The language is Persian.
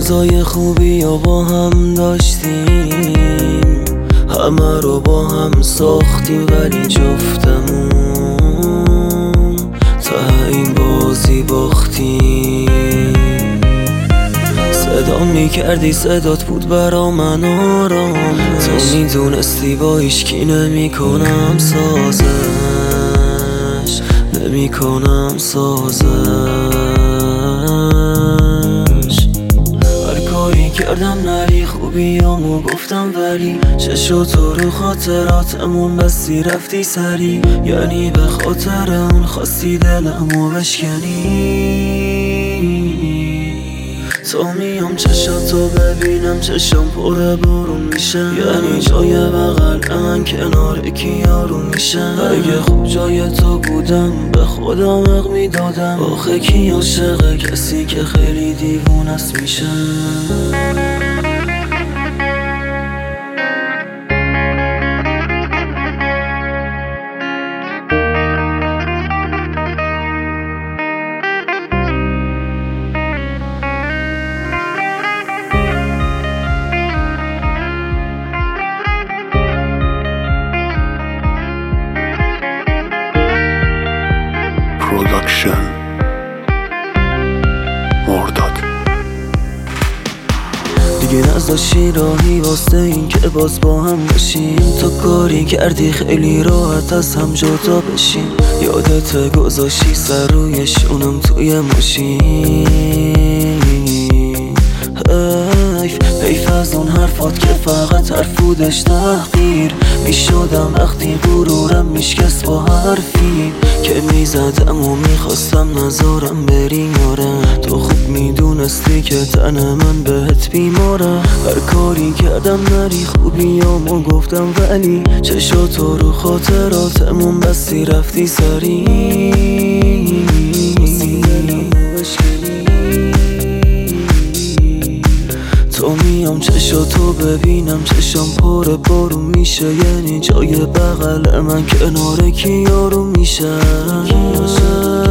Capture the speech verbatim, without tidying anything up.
روزای خوبی یا با هم داشتیم، همه رو با هم ساختیم ولی جفتمون ته این بازی باختیم. صدا میکردی صدات بود برا من آرام، تو میدونستی با هیچکی نمی کنم سازش، نمی کنم سازش. هر کاری کردم نری خوبیامو گفتم ولی چشو تو رو خاطراتمون بستی رفتی سری، یعنی به خاطر اون خواستی دلمو بشکنی. تا میام چشاتو ببینم چشم پر بارون میشه، یعنی جای بغل من کنار کی یارون میشه. اگه خوب جای تو بودم به خودم حق میدادم، آخه کی عاشق کسی که خیلی دیوونست میشه. پروداکشن مرداد. دیگه نذاشی راهی واسه این که باز با هم باشیم، تو کاری کردی خیلی راحت از هم جدا بشیم. یادت گذاشتی سر روی شونم توی ماشین، حیف حیف از اون حرفات که فقط حرفودش تحقیر میشدم وقتی غرورم میشکست با حرفی که میزدم و میخواستم نذارم بری یاره. تو خوب میدونستی که تن من بهت بیماره، هر کاری کردم نری خوبیامو گفتم ولی چشاتو رو خاطراتمون بستی رفتی سری. تو میام چشاتو ببینم چشم پر بارون میشه، یعنی جای بغل من کنار کی یارو میشه.